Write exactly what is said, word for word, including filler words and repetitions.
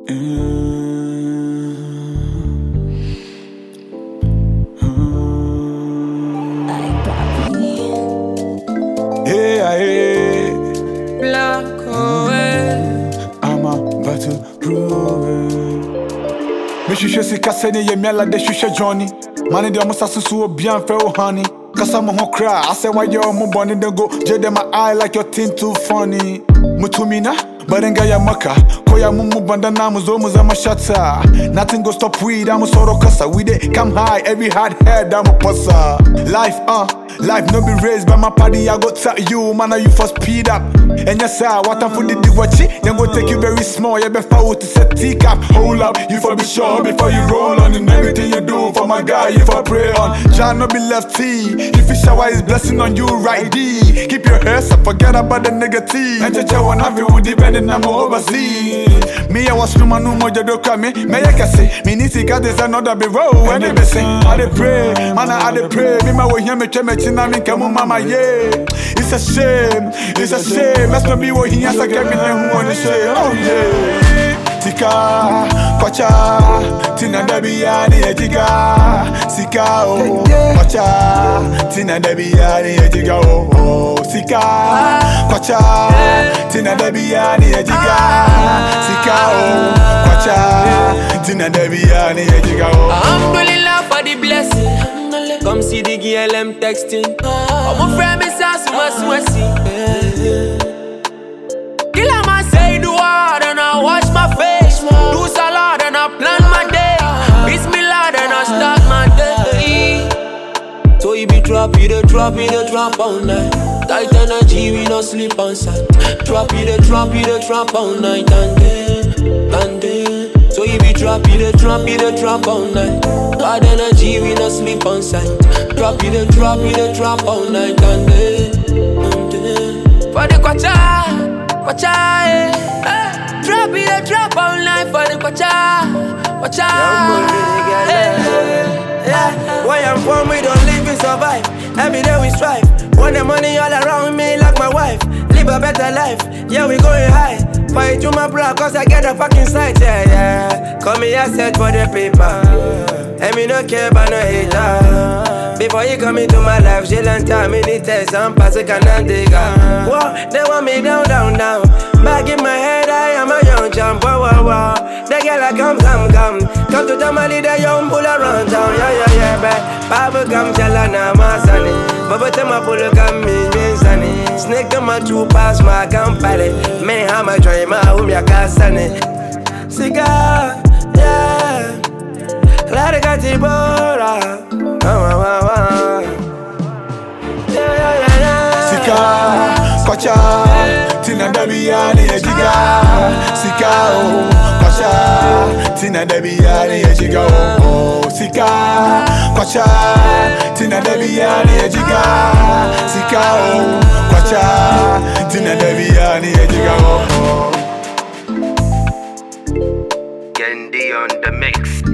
Yeah, yeah. Blanco, eh. I'm about to prove it. Me shisha si kasene ye me la de shisha Johnny. Money de almost so bien fair honey. Cause I'm a cry. I say why you mo bunny then go jade my eye like your thing too funny. Mutumina, barenga ya maka. Koya mumu bandana muzo muza mashata. Nothing go stop weed, I'm a soro kasa. We dey come high, every hard head, I'm a passa. Life, uh, life no be raised by my party. I go tell you, man, you for speed up. And yes, sir, what I'm for the diwachi, then go take you very small. You better out to set teacup. Hold up, you for be sure before you roll on. And everything you do for my guy, you for pray on. John no be lefty. If you shower his blessing on you, right D. Keep your head up, forget about the negative. And just one of you depending on overseas. Me, I was no man no more jado me. Me I can say, me need to get this another be roll. When they be sing, I dey pray, man I dey pray. Me my way here me cheme china me kemu mama yeah. It's a shame, it's a shame. Must not be what he has to get me who want to say. Oh yeah. Sika, kwacha, tina debi yani ejiga. Sika oh, kwacha, tina debi yani ejiga oh oh. Sika, kwacha, tina debi yani ejiga. Sika oh, kwacha, tina debi yani ejiga oh. Alhamdulillah for the blessing. Come see the girl I'm texting. I'm a friend, Miss Asuma Swessy. Kill a man say do hard and I wash my face. Do salad and I plan my day. Bismillah and I start my day. So you be drop, you the drop, you the drop all night. Tight energy, we no sleep on side. Drop, you the drop, you the drop all night and day, and day. So you be drop, you the drop, you the drop all night. Bad energy, we no sleep on sight. Drop, you the drop, you the drop all night and day, and day. For the kwacha, kwacha, eh. eh. Drop, you the drop all night for the kwacha, kwacha. Yeah, yeah, yeah. Where I'm from, we don't live, we survive. Every day we strive. Want the money all around me like my wife. Live a better life, yeah, we going high. Fight to my bro, cause I get a fucking sight, yeah, yeah. Call me a set for the paper. And me no care about no hater. Before you come into my life, she learn time, me need test and pass a cannon digger. Whoa, they want me down, down, down. Back in my head, I am a young champ, wow, wow, wow. The girl I come, come, come. Come to Tamale, the young bull around town, yeah, yeah, yeah, babe. Baba come, chalana, my sonny. Baba tell my bull come, me, me, sonny. Snake come my two pass, my company. Me, how my try, my home, ya casani. Cigar, yeah. Clara Catibora. Yeah, yeah, yeah, yeah. Sika, kwacha, tina debi yani ejiga. Sika oh, kwacha, tina debi yani ejiga oh oh. Sika, kwacha, tina debi yani ejiga. Sika oh, kwacha, tina debi yani ejiga oh oh. Gendi on the mix.